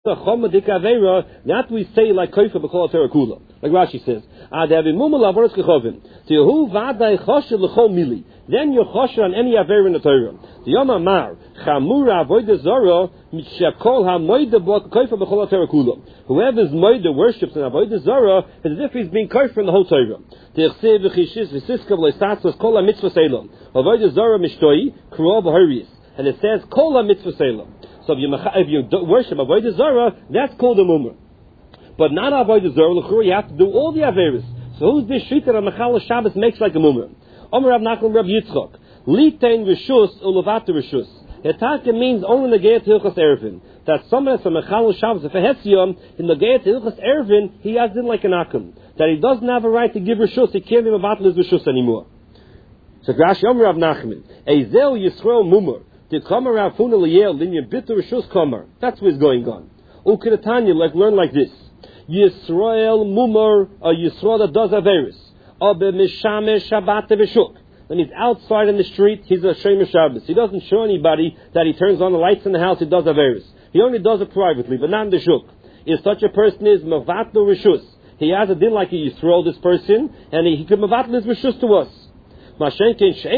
Not we say like Koifa B'Kol Terakula. Like Rashi says. Then you're chosher on any aver in the Torah. The Yom Amar, Chamura Avodah Zara, Mishakol HaMoida Koifa B'Kol Terakula. Whoever's Moida worships in Avodah Zara, is as if he's being koifa in the whole Torah. Avodah Zara Mishtoi, K'ro B'Haris. And it says, Kol HaMitzvah Selam. So if you worship Avodah Zarah, that's called a mummer. But not Avodah Zarah, you have to do all the Averis. So who's this shita that Mechal Shabbos makes like a mummer? Omer Rav Nachman Rav Yitzchok. Litain Rishus Ulavata Rishus. Hetaka means only in the Geit Hilchas Erevin. That someone that's a Mechal Shabbos, if a Hesyom, in the Geit Hilchas Erevin, he has in like an Akum. That he doesn't have a right to give Rishus, he can't be Mavatal his Rishus anymore. So Rashi Omer Rav Nachman. Ezel Yisrael Mummer. That's what's going on. Ukiratanya, learn like this. Yisrael mumar, a Yisrael that does averis. Abe mishamesh shabbat v'shuk. When he's outside in the street, he's a shemer Shabbos. He doesn't show anybody that he turns on the lights in the house, he does averis. He only does it privately, but not in the shuk. If such a person is mavatlu rishus, he has a din like a Yisrael, this person, and he could mavatlu his rishus to us. Let's say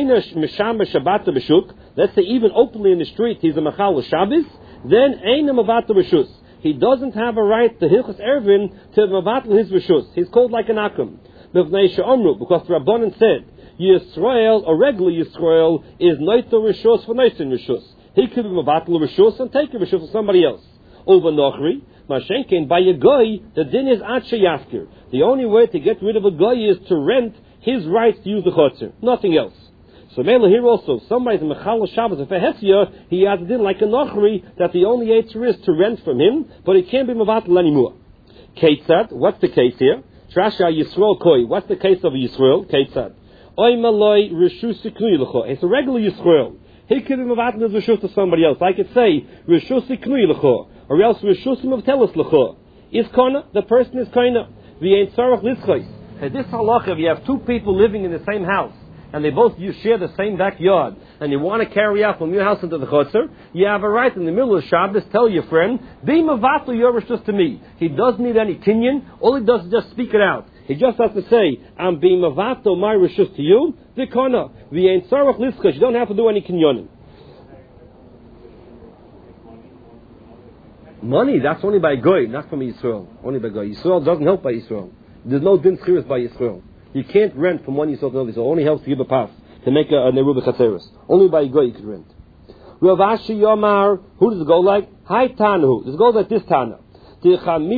even openly in the street he's a Machal Shabbos, then ain't a Mavatal Rishus. He doesn't have a right to Hilchas Erevin to Mavatal his Rishus. He's called like an Akum. Because the Rabbanan said, Yisrael, a regular Yisrael, is Noito Rishus for Noitin Rishus. He could be Mavatal Rishus and take a Rishus for somebody else. Over Nochri, Mashenkin, by a Goy, the din is Atshe Yafkir. The only way to get rid of a Goy is to rent his rights to use the chotzer, nothing else. So Mela here also, somebody's a Mechal Shabbos, if a Hesia, he has it in like a Nochri, that the only answer is to rent from him, but he can't be Mavatal anymore. Ketzad, what's the case here? Trasha Yisrael Koi, what's the case of Yisrael? Ketzad. Oy Maloi Rishus Siknui L'cho, it's a regular Yisrael. He could be Mavatal his Rishus to somebody else. I could say, Rishus Siknui L'cho, or else Rishus Mavtelis L'cho. Is Kona, the person is Kona. The Ein Tzarech Litzchos. This halacha, if you have two people living in the same house, and they both share the same backyard, and you want to carry out from your house into the chotzer, you have a right in the middle of Shabbos, tell your friend, be mavatul your rishus to me. He doesn't need any kinyan, all he does is just speak it out. He just has to say, I'm being mavatul my rishus to you, v'kona, v'yein tzarech litzchos, you don't have to do any kinyanim. Money, that's only by Goy, not from Yisrael. Only by Goy. Yisrael doesn't help by Yisrael. There's no din schiris by Yisrael. You can't rent from one Yisrael to another. So it only helps to give a pass, to make a neruba chatzeres. Only by Goy you can rent. Rav Ashi Yomar, who does it go like? Hai Tanahu. Does it go like this Tana? So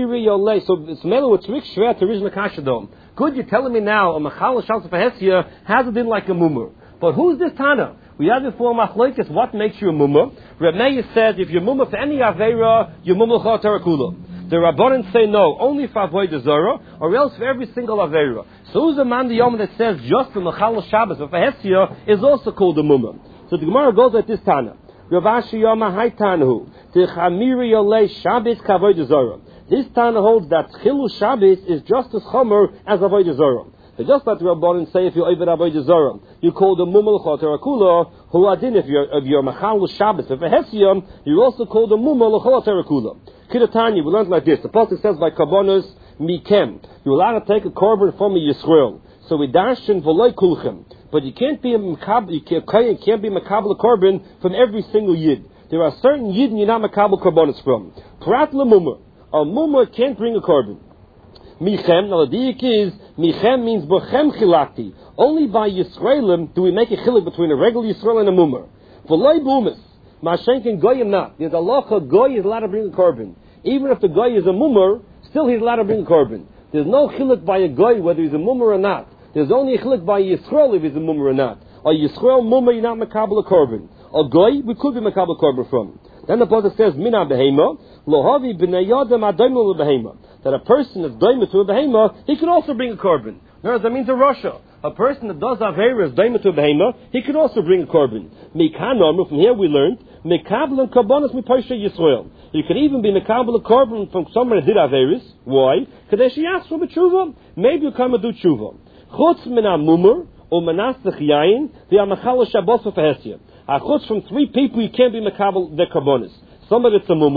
it's mele with trick shver to Rish Makashadom. Good, you're telling me now a Machal Shabbos for Hesia has a din like a mumur. But who's this Tana? We had before Machlokes, what makes you a mumur? Reb Meir says if you're mumur for any Aveira, you're mumur Chol Terakula. The Rabbanan say no, only for Avodah Zarah, or else for every single Aveira. So who's the man the Yom that says just the Mechal Shabbos of Hesia is also called a mumur? So the Gemara goes at this Tana. Rav Ashi Yoma Hai Tanahu. T'chamiri Yolei Shabbos K'Avodah Zarah. This Tana holds that Chilu Shabbos is just as chomer as Avodah Zarah. So just like the Rabbanan say if you're over Avodah Zarah, you call the mumur Chol Terakula. Who adin if you're Mechal Shabbos of Hesia, you also call the mumur Chol Terakula. Kidatanya, we learned like this. The pasuk says by Karbonos Mikem, you're allowed to take a korban from a Yisrael. So we dashin v'loy kulchem, but you can't be a makabel. You can't be makabel a korban from every single yid. There are certain yid you're not makabel korbanos from. Prat lemumur, a mumur can't bring a korban. Michem, now the diak is Michem means b'chem chilakti. Only by Yisraelim do we make a chilak between a regular Yisrael and a mumur. V'loy bumis. Mashenkin goyim not. There's a locha goy is allowed to bring a korban. Even if the goy is a mumur, still he's allowed to bring a korban. There's no chiluk by a goy whether he's a mumur or not. There's only a chiluk by Yisrael if he's a mumur or not. A Yisrael mumur, you're not makabel a korban. A goy, we could be makabel a korban from. Then the pasuk says, Mina behema, lohavi b'nei yadam adaymu lebehema. That a person that's doimer to a behema, he could also bring a korban. Now that means a Russia. A person that does Aveira is daima to a behema, he could also bring a korban. Mikanomer, from here we learned, Mekabel and Karbonos Mipaisha Yisrael. You could even be Mekabel a korban from someone that did Aveiris. Why? Because she asked for a tshuva. Maybe you come and do tshuva. Chutz min ha-mumur, or manasach yayin, the ha-machal Shabbos of Hesia. Chutz from three people you can't be Mekabel their Karbonos. Somebody that's a mumur,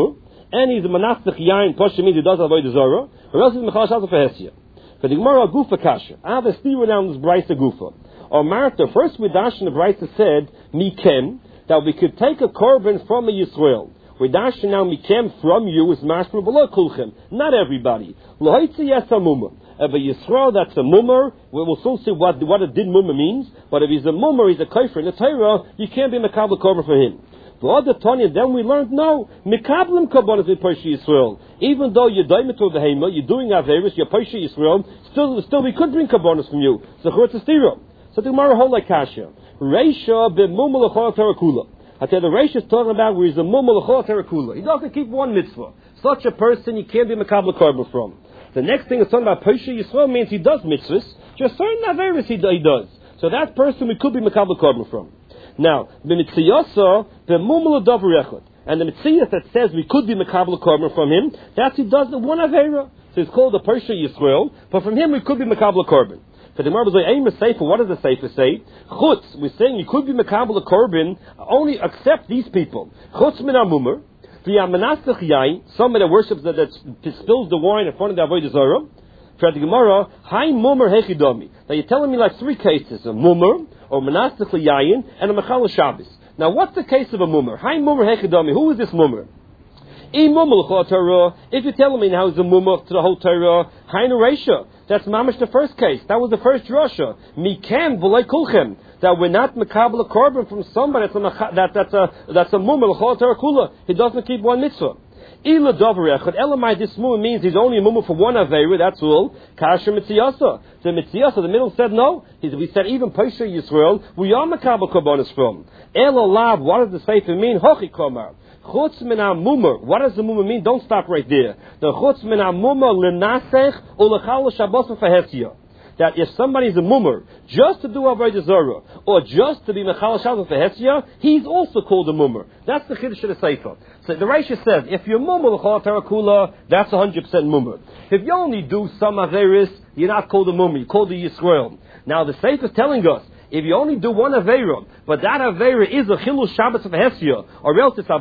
and he's a Manastic Yain, Posha means he does Avodah Zarah, or else he's Mechal Shabbos for Hesia. For the Gemara, Gufa Kasha. I have a steer down this Braisa Gufa. Or Martha, first Ridash in the Braisa said, Mikem, that we could take a korban from a Yisrael. Ridash now Mikem from you is Mashma below Kulchem. Not everybody. Lohaitzi yes a mummer. If a Yisrael that's a mummer, we'll soon see what a din mummer means, but if he's a mummer, he's a kaifer in the Torah, you can't be a Makabel korban for him. The other Tanya, then we learned, no, Mikablim Kabbalah with Parsha Yisrael. Even though you're Daimatu Behema, you're doing Averis, you're Parsha Yisrael, still we could bring Kabbalah from you. So the Gemara hold like Kasha. Reisha b'mumul l'chol terakula. I tell you, the Reisha is talking about where he's a mumul l'chol terakula. He doesn't keep one mitzvah. Such a person you can't be Makabel korban from. The next thing is talking about Parsha Yisrael means he does mitzvahs, just certain Averis he does. So that person we could be Makabel korban from. Now, the Mitziyasa, the Mumul Davar Echad, and the Mitziyas that says we could be Makabel korban from him, that's he does the one Avera. So it's called the Parsha Yisrael, but from him we could be Makabel korban. So the Gemara says, "Aim a Sefer." What does the Sefer say? Chutz. We're saying you could be Makabel korban only accept these people. Chutz min amumar, v'yamanasach yain, somebody that worships that spills the wine in front of the Avodah Zarah. For the Gemara, Hai mumar hechidami. Now you're telling me like three cases: a mumar, or Manastic Yayin, and a Mechal Shabbos. Now, what's the case of a mummer? Hi mummer hechidami. Who is this mummer? If you're telling me now he's a mummer to the whole Torah, Hi Reisha. That's mamish the first case. That was the first drasha. Mikem v'lei kulchem. That we're not mekabel a korban from somebody that's a mummer l'chol Torah kula. He doesn't keep one mitzvah. Ila davar echad. Elamai, this mummer means he's only a mummer for one aveira. That's all. Kasher mitziyasa. The mitziyasa, the middle said no. We said even Paisha Yisrael, we are makabel korbanos from. Ela lav. What does the sefer mean? Hochi komar. Chutz min ha-mumar. What does the mumar mean? Don't stop right there. The chutz min ha-mumar l'nasech u'lechal shabbos v'fahesya. That if somebody is a mummer just to do Avodah Zarah or just to be Mechal Shabbos v'Hesya, he's also called a mummer. That's the Chiddush of the Sefer. So the Reisha says, if you're mummer l'chol terakula, that's 100% mummer. If you only do some Averis, you're not called a mummer. You're called a Yisrael. Now the Sefer is telling us, if you only do one Aveira, but that Aveira is a Chilul Shabbos v'Hesya, or else it's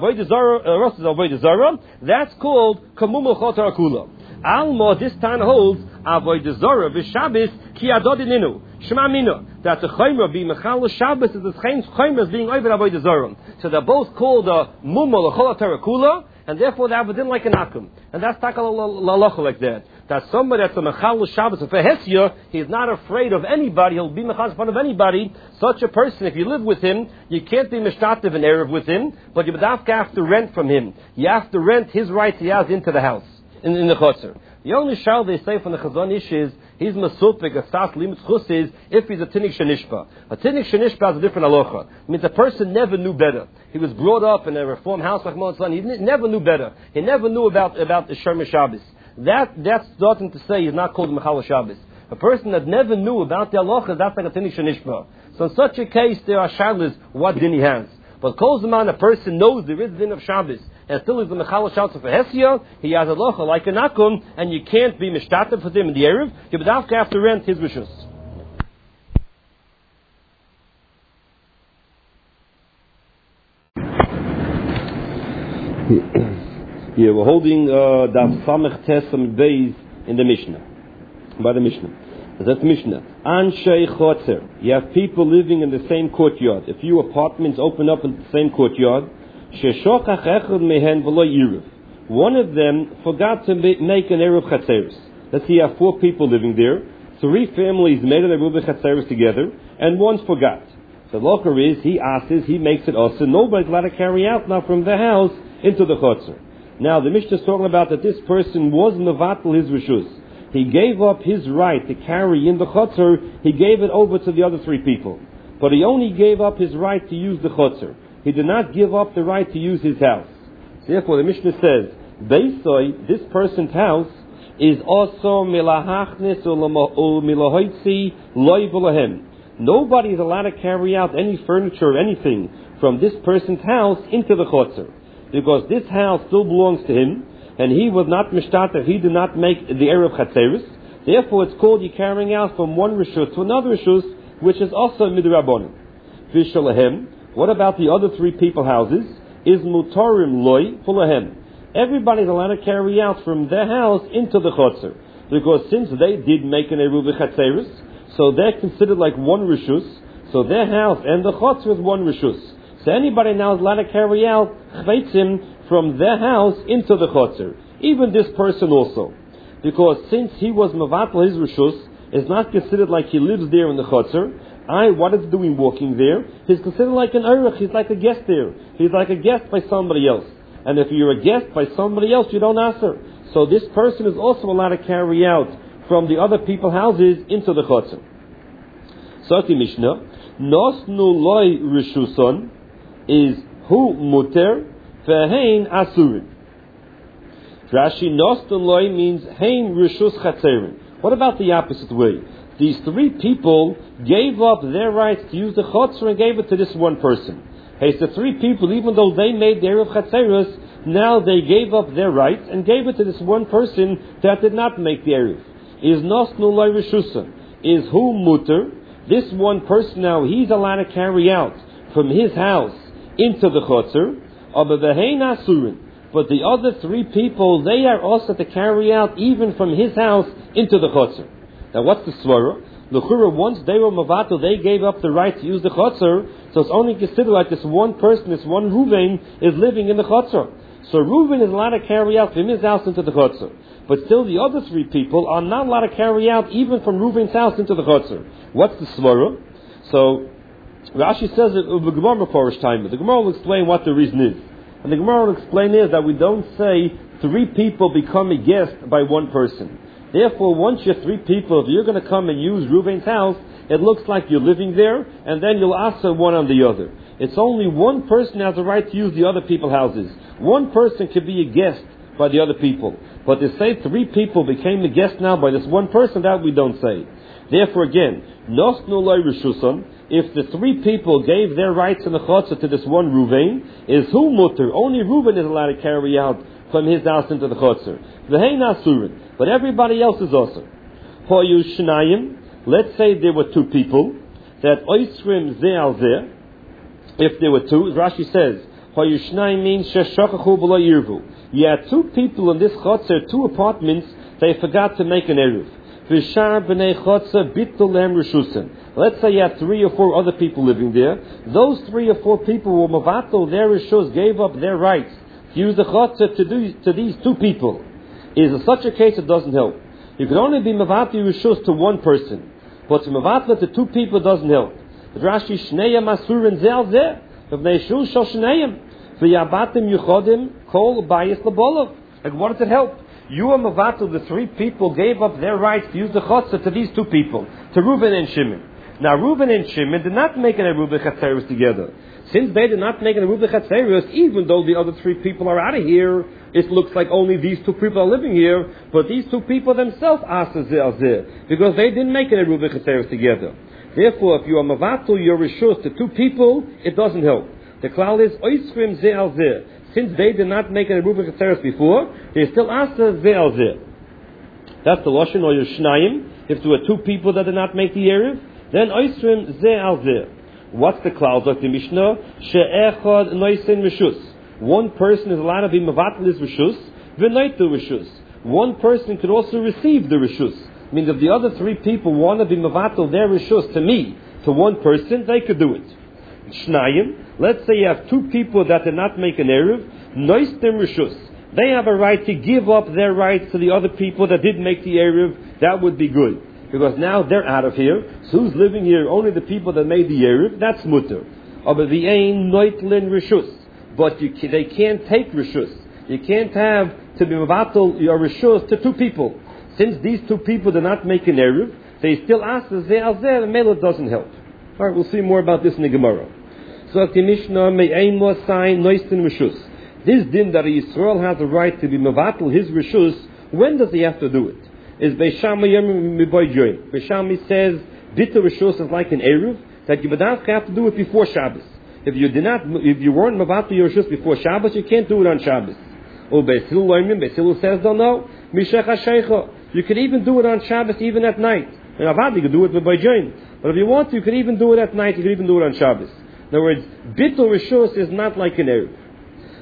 Avodah Zarah, that's called Kamum l'chol terakula. Alma this time holds Avodah Zarah v'Shabbos ki adodininu Shema Mina, that the Chaymer being Mechal Shabbos is the same Chaymer as being over Avodah Zarah. So they're both called Mumma l'chol terakula, and therefore they have a din like an akum. And that's takal lalacha like that. That somebody that's a Mechal Shabbos for Hesya, he's not afraid of anybody. He'll be Mechal in front of anybody. Such a person, if you live with him, you can't be Mishtativ and Erev with him, but you have to rent from him. You have to rent his rights he has into the house. In the chotzer. The only shal they say from the Chazon Ish is he's masupik a sas limit chus is if he's a tinnik shenishpa. A tinnik shenishpa is a different halacha. It means a person never knew better. He was brought up in a reform house like Moshe. He never knew better. He never knew about the Sherma Shabbos. That's nothing to say he's not called Mechal Shabbos. A person that never knew about the halacha, that's like a tinnik shenishpa. So in such a case, there are shalas what din he has. But calls the man a person knows there is din of Shabbos and still is the Mechal Shabbos for Hesya, he has a locha like an akum, and you can't be mishtatev for him in the Erev. You would have to rent his rishus. Yeah, we're holding Daf Samech Tesam Beis in the Mishnah, by the Mishnah. That's Mishnah. Anshay Chotzer. You have people living in the same courtyard. A few apartments open up in the same courtyard. Sheshokach echad mehen v'lo yiruv. One of them forgot to make an eruv chatzeres. Let's say you have 4 people living there. 3 families made an eruv chatzeres together, and one forgot. So the locher is, he makes it also. Nobody's allowed to carry out now from the house into the chotzer. Now the Mishnah is talking about that this person was mevatel his rishus. He gave up his right to carry in the chotzer. He gave it over to the other 3 people. But he only gave up his right to use the chotzer. He did not give up the right to use his house. Therefore, the Mishnah says, Beisoi, this person's house, is also milahachnis or milahoitzi loy v'lahem. Nobody is allowed to carry out any furniture or anything from this person's house into the chotzer. Because this house still belongs to him, and he was not mishtatev, he did not make the erev chatzeris. Therefore, it's called you carrying out from one rishus to another rishus, which is also midrabanan. Vishalahem. What about the other 3 people houses? Is mutarim loy fulahem. everybody's allowed to carry out from their house into the chotzer. Because since they did make an eruv v'chatzeris, so they're considered like one rishus, so their house and the chotzer is one rishus. So anybody now is allowed to carry out chveitzim from their house into the chotzer. Even this person also. Because since he was mevatel his rishus, it's not considered like he lives there in the chotzer. What is doing walking there? He's considered like an orach. He's like a guest there. He's like a guest by somebody else. And if you're a guest by somebody else, you don't answer. So this person is also allowed to carry out from the other people's houses into the chotzer. Sati Mishnah, Nosnu loy rishuson is hu muter vehein asurin. Rashi, Nosnu loy means hein rishus chatzerin. What about the opposite way? These three people gave up their rights to use the chotzer and gave it to this one person. Hey, it's the three people, even though they made the eruv chatzeros, now they gave up their rights and gave it to this one person that did not make the eruv. Is nosnu loy rishusa? Is hu muter? This one person now, he's allowed to carry out from his house into the chotzer, but the other three people, they are also to carry out even from his house into the chotzer. Now what's the svara? L'chura, once they were mavato, they gave up the right to use the chotzer, so it's only considered like this one person, this one Reuven, is living in the chotzer. So Reuven is allowed to carry out from his house into the chotzer. But still the other three people are not allowed to carry out even from Reuven's house into the chotzer. What's the svara? So Rashi says it the Gemara Meforish time. The Gemara will explain what the reason is. And the Gemara will explain is that we don't say three people become a guest by one person. Therefore, once you're three people, if you're going to come and use Reuven's house, it looks like you're living there, and then you'll answer one on the other. It's only one person has the right to use the other people's houses. One person could be a guest by the other people. But to say three people became a guest now by this one person, that we don't say. Therefore, again, Nosnu loy rishuson, if the three people gave their rights in the chotzer to this one Reuven, is hu muter. Only Reuven is allowed to carry out from his house into the chotzer. V'hein asurin. But everybody else is also. Hoyu shnayim. Let's say there were two people that oisrim ze al ze. If there were two, as Rashi says, Hoyu shnayim means sheshachachu b'lo yirvu. You had two people in this chotzer, two apartments. They forgot to make an eruv. V'shar b'nei chotzer bittul lehem rishusim. Let's say you have 3 or 4 other people living there. Those 3 or 4 people were mavato, their rishus, gave up their rights to use the chotzer to these two people. Is in such a case it doesn't help. You can only be mavato rishus to one person, but to mavato to 2 people doesn't help. But Rashi shneiya masurin zel zeh v'nei shul shal shneiim v'yabatim yuchodim kol bayis lebolov. Like what does it help? You and mavato, the 3 people, gave up their rights to use the chotzer to these 2 people, to Reuven and Shimon. Now Reuven and Shimon did not make an eruv chatzeros together. Since they did not make an eruv chatzeros, even though the other 3 people are out of here, it looks like only these 2 people are living here. But these 2 people themselves asa zeh, because they didn't make an eruv chatzeros together. Therefore, if you are mavato your rishus to 2 people, it doesn't help. The klal is oisrim zeh al zeh. Since they did not make an eruv chatzeros before, they still asa zeh al zeh. That's the lashon or shnayim. If there were 2 people that did not make the eruv, then oisrim zeh al zeh. What's the cloud? Like the Mishnah, she'echad noisen rishus. One person is allowed to be mevatel his rishus, v'noitu rishus. One person could also receive the rishus. Means if the other 3 people want to be mevatel their rishus to me, to one person, they could do it. Shnayim, let's say you have 2 people that did not make an eruv, noistem rishus. They have a right to give up their rights to the other people that did make the eruv. That would be good. Because now they're out of here. So who's living here? Only the people that made the eruv. That's mutter. But the ain noitlin rishus. But they can't take rishus. You can't have to be mevatel your rishus to 2 people. Since these 2 people did not make an eruv, they still ask the zeh al zeh. The mela doesn't help. All right, we'll see more about this in the Gemara. So the Mishnah may ain mo sign noitlin rishus. This din that Yisrael has the right to be mevatel his rishus. When does he have to do it? Is Beishami Miboyjoy. Beishami says bitter rishus is like an eruv that you would have to do it before Shabbos. If you weren't mavato your rishus before Shabbos, you can't do it on Shabbos. Or Beisilu says, no, Mishach HaSheicha. You could even do it on Shabbos, even at night. And Avad, you could do it with Boyjoy. But if you want to, you could even do it at night. You could even do it on Shabbos. In other words, bitter rishus is not like an eruv.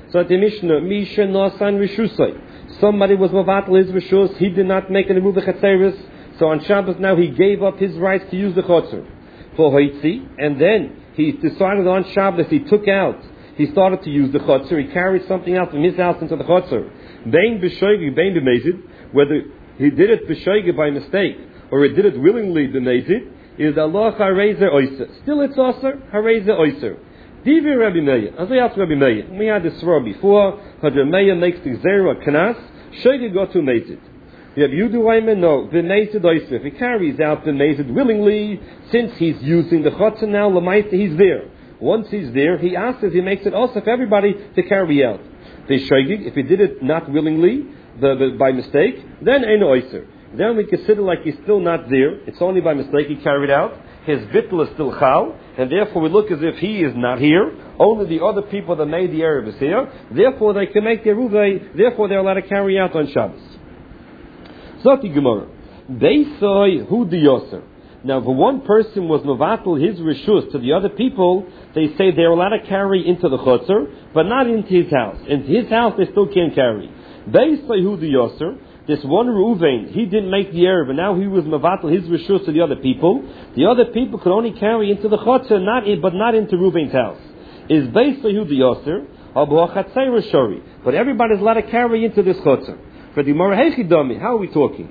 So at the Mishnah, Misha Nosan Rishusai. Somebody was Mavatal his Rishus, he did not make an Eruv Chatzeris, so on Shabbos now he gave up his rights to use the Chotzer for Hoitzi, and then he decided on Shabbos he started to use the Chotzer, he carried something out from his house into the Chotzer. Bein B'Shoigi, Bein B'Mezid, whether he did it B'Shoigi by mistake, or he did it willingly B'Mezid, is Allah Hareze Oyser. Still it's Oser, Hareze Oyser. Divi Rabbi Meir, as I asked Rabbi Meir, we had this svara before, Rabbi Meir makes the Gzera Knas, Shoigi got to Mezid. Rabbi Yudu Ayman, no, B'Mezid Oyser. If he carries out B'Mezid willingly, since he's using the Chotzer now, Lamaita, he's there. Once he's there, he asks if he makes it also for everybody to carry out. The Shoigi, if he did it not willingly, by mistake, then Ein Oyser. Then we consider like he's still not there. It's only by mistake he carried out. His bittul is still chal, and therefore we look as if he is not here. Only the other people that made the Erev is here. Therefore they can make their Ruvei. Therefore they're allowed to carry out on Shabbos. Zoti Gemara. Beisoi hu diyoser. Now, if one person was mevatel his rishus to the other people, they say they're allowed to carry into the chotzer, but not into his house. Into his house they still can't carry. Beisoi hu diyoser. This one Reuven, he didn't make the Erev, but now he was mevatel his rishus to the other people. The other people could only carry into the chotzer, but not into Reuven's house. Is basically who the yoser, but everybody's allowed to carry into this chotzer. For the Gemara, how are we talking?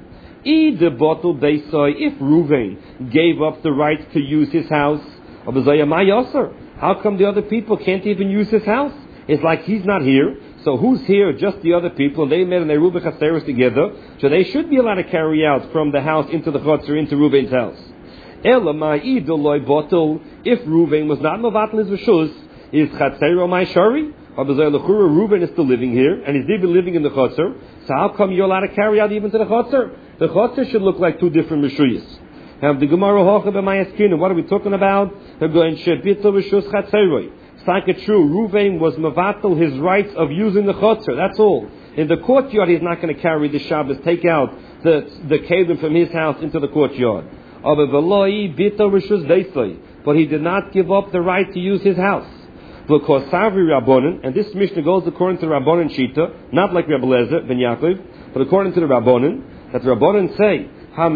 If Reuven gave up the right to use his house, how come the other people can't even use his house? It's like he's not here. So who's here? Just the other people. They made an Eruv Chatzeros together. So they should be allowed to carry out from the house into the Chotzer, into Reuven's house. If Reuven was not Mavatal his Rishus, is Chatzero my Shari? Reuven is still living here, and he's even living in the Chotzer. So how come you're allowed to carry out even to the Chotzer? The Chotzer should look like two different Rishuyas. Have the Gemara Hocha b'Mayaskin. What are we talking about? They're going Shebitzel Rishus Chatzeroi. It's like it's true. Reuven was mevatel his rights of using the chotzer. That's all. In the courtyard, he's not going to carry the Shabbos, take out the kelim from his house into the courtyard. But he did not give up the right to use his house. And this Mishnah goes according to the Rabbanan Shita, not like Rabbi Lezer ben Yaakov, but according to the Rabbanan, that the Rabbanan say,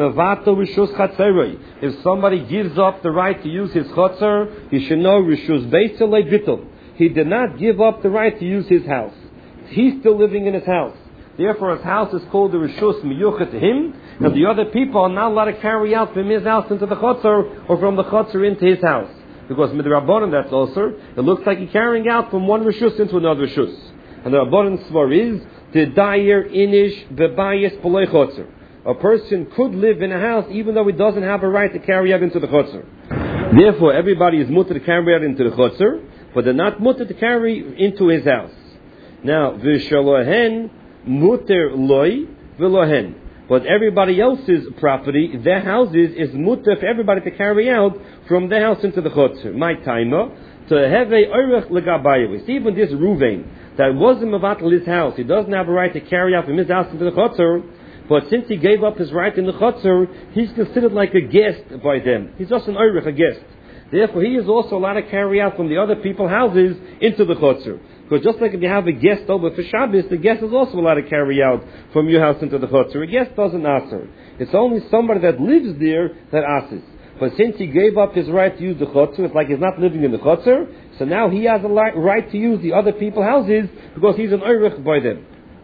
if somebody gives up the right to use his chotzer, he should know rishus beiselei bittul. He did not give up the right to use his house. He's still living in his house. Therefore, his house is called the rishus miyuchet to him, and the other people are not allowed to carry out from his house into the chotzer or from the chotzer into his house. Because with the Rabbanan, that's also, it looks like he's carrying out from one rishus into another rishus. And the Rabbanan svar is the dayer inish bebayis polei chotzer. A person could live in a house even though he doesn't have a right to carry out into the chotzer. Therefore, everybody is mutter to carry out into the chotzer, but they're not mutter to carry into his house. Now, v'shalohen mutter loy v'lohen. But everybody else's property, their houses, is mutter for everybody to carry out from their house into the chotzer. My timer, to have a oirech legabayis. Even this Reuven, that wasn't mevatel his house, he doesn't have a right to carry out from his house into the chotzer. But since he gave up his right in the chotzer, he's considered like a guest by them. He's just an oirich, a guest. Therefore, he is also allowed to carry out from the other people's houses into the chotzer. Because just like if you have a guest over for Shabbos, the guest is also allowed to carry out from your house into the chotzer. A guest doesn't answer. It's only somebody that lives there that asks. But since he gave up his right to use the chotzer, it's like he's not living in the chotzer, so now he has a right to use the other people's houses because he's an oirich by them.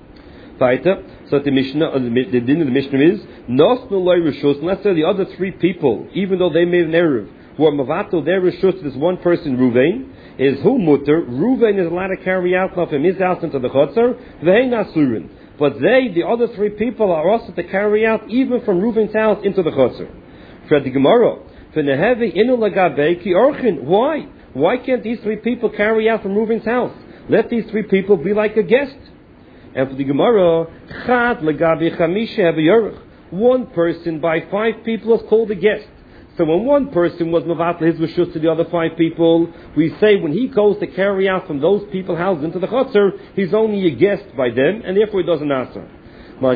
So the Mishnah, the din of the Mishnah is Nosnu loy rishus. Let's say the other three people, even though they made an erev, who are mavato their rishus, this one person Reuven is who mutter. Reuven is allowed to carry out from his house into the chotzer. V'hei nasurin. But they, the other three people, are also to carry out even from Reuven's house into the chotzer. For the Gemara, v'nehevi inu lagabei ki orchin. Why? Why can't these three people carry out from Reuven's house? Let these three people be like a guest. And for the Gemara, Chad legabi chamisha haveyorach. One person by five people is called a guest. So when one person was mevatel his rishus to the other five people, we say when he goes to carry out from those people's houses into the chotzer, he's only a guest by them, and therefore he doesn't answer.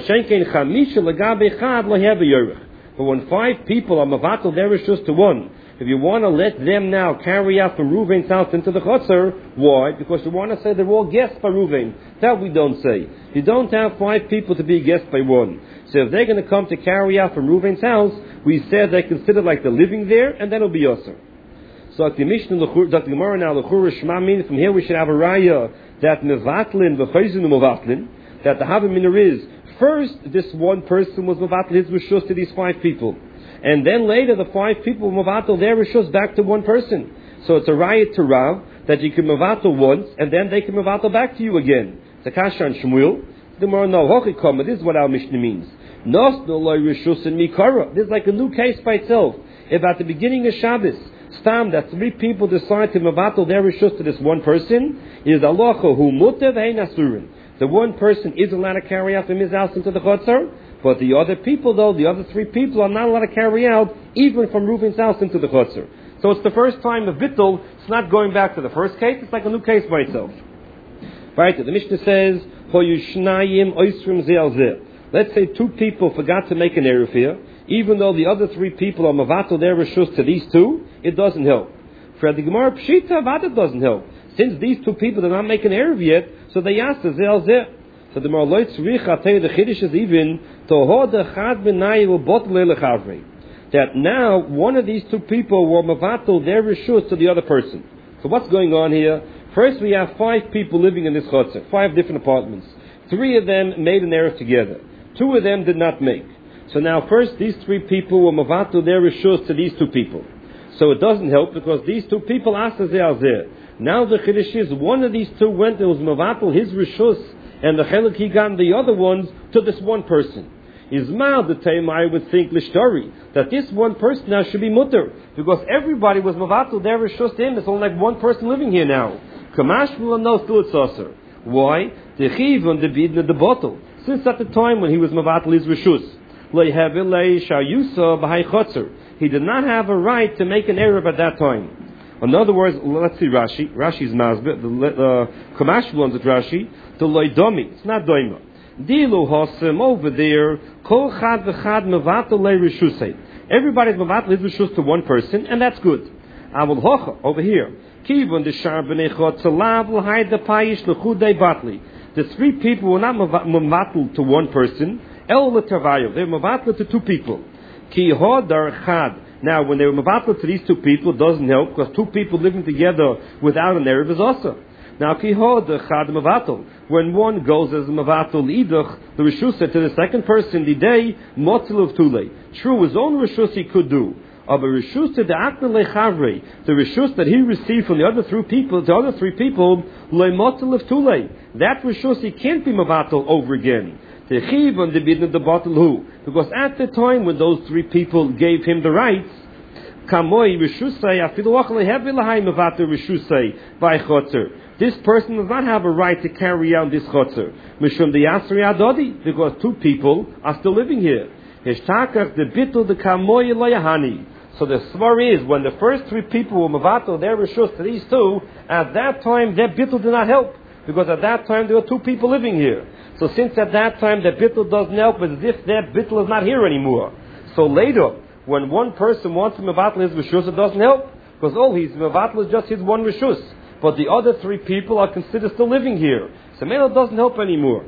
But when five people are mevatel their rishus to one, If you want to let them now carry out from Reuven's house into the Chotzer, why? Because you want to say they're all guests by Reuven. That we don't say. You don't have 5 people to be guests by one. So if they're going to come to carry out from Reuven's house, we said they consider like they're living there, and then it'll be Yosser. So the Mishnah, the Gemara now, L'chura Shema means from here we should have a raya that Mevatlin, V'chayzin Mevatlin, that the Havamina is, first this one person was Mevatel his Rishus to these 5 people. And then later the 5 people Mevatel their Rishus back to one person. So it's a raya to Rav that you can Mevatel once, and then they can Mevatel back to you again. It's a Kasha and Shmuel. The Gemara no Hochikoma, this is what our Mishnah means. Nos no loy Rishus and Mikara. This is like a new case by itself. If at the beginning of Shabbos, Stam, that 3 people decide to Mevatel their Rishus to this one person, is Alocha hu mutev hein asurin. The one person is allowed to carry out from his house into the Chotzer, but the other people, though, the other 3 people are not allowed to carry out even from Reuven's house into the Chotzer. So it's the first time of Bittul. It's not going back to the first case. It's like a new case by itself. Right? The Mishnah says, let's say 2 people forgot to make an Eruv here. Even though the other 3 people are Mavato their Rishus to these 2, it doesn't help. For the Gemara Pshita, it doesn't help. Since these 2 people did not make an Eruv yet, so they asked the Zel Zeh. So the Gemara Loitz Rich, I'll tell you the Chiddush is even, that now one of these 2 people were Mavato their Rishus to the other person. So what's going on here? First we have 5 people living in this Chotzer, 5 different apartments. 3 of them made an Eruv together. 2 of them did not make. So now first these 3 people were Mavato their Rishus to these 2 people. So it doesn't help because these 2 people asked Azeh. Now the Chiddush is one of these 2 went and was Mavato his Rishus and the Chelik he got the other ones to this one person. Ismail the time I would think Lishtari that this one person now should be Mutter because everybody was Mavato their Rishus to him. It's only like one person living here now. Kamash will know still it's Aser. Why? The Chiv on the Bidna the bottle. Since at the time when he was Mavato his Rishus. He did not have a right to make an Eruv at that time. In other words, let's see Rashi. Rashi's mazbeh, the Kamash ones at Rashi, the loidomi. It's not doima. Dilu hosem over there. Kol chad v'chad mevatel le'rishusei. Everybody's mevatel his rishus to one person, and that's good. Avol hocha over here. Kivon the shar b'nei chot tzalav l'hayd the payish l'chudei batli. The 3 people were not mevatel to one person. El l'tavayu. They were mevatel to 2 people. Ki hodar chad. Now, when they were mevatel to these 2 people, it doesn't help because 2 people living together without an Eruv is also. Now, ki hodar chad mevatel. When one goes as a mevatel idach, the rishus said to the second person, the day motzil of tule. True, his own rishus he could do. Of a rishus to the akne lechavre, the rishus that he received from the other 3 people, le motzil of tule. That rishus he can't be mevatel over again. The chiv on the bidna the bottle who, because at the time when those 3 people gave him the rights, kamoi rishusay afilu achle hevilahai mevater rishusay by chotzer. This person does not have a right to carry out this chotzer. Mishum the yasri adodi, because 2 people are still living here. Hishtakach the bitul the kamoi layahani. So the svar is when the first 3 people were mevater their rishus to these 2, at that time their bitul did not help, because at that time there were 2 people living here. So since at that time the bittul doesn't help, it's as if that bittul is not here anymore. So later, when one person wants to mevatel his rishus, it doesn't help, because all his mevatel is just his one rishus. But the other 3 people are considered still living here. So it doesn't help anymore.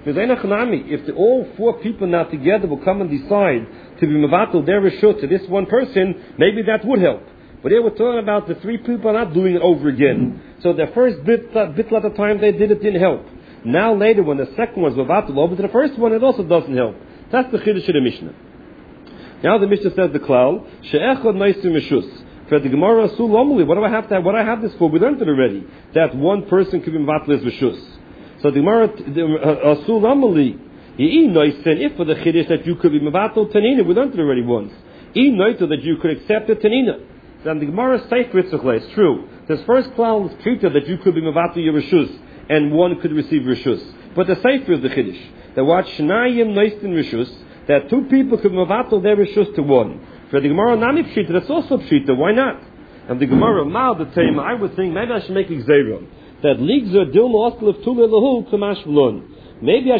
If all 4 people now together will come and decide to be mevatel their rishus to this one person, maybe that would help. But here we're talking about the 3 people are not doing it over again. So the first bittul at the time they did it didn't help. Now later, when the second one is mevatel over to the first one, it also doesn't help. That's the chiddush of the Mishnah. Now the Mishnah says the klal she'echad neisim rishus. For the Gemara asul lomli, what do I have to have? What do I have this for? We learned it already. That one person could be mevatel his rishus. So the Gemara asul lomli. If for the chiddush that you could be mevatel tanina, we learned it already once. Noito that you could accept a tanina. Then the Gemara says it's true. This first klal is treated that you could be mevatel your rishus, and one could receive rishus. But the sefer is the chiddush that what shnayim noistin rishus, that 2 people could mevatel their rishus to one. For the Gemara nami pshita, that's also pshita. Why not? And the Gemara mal the tema, I would think maybe I should make exerum that ligzer dilma oskel of tule lahu kamash v'lon. Maybe I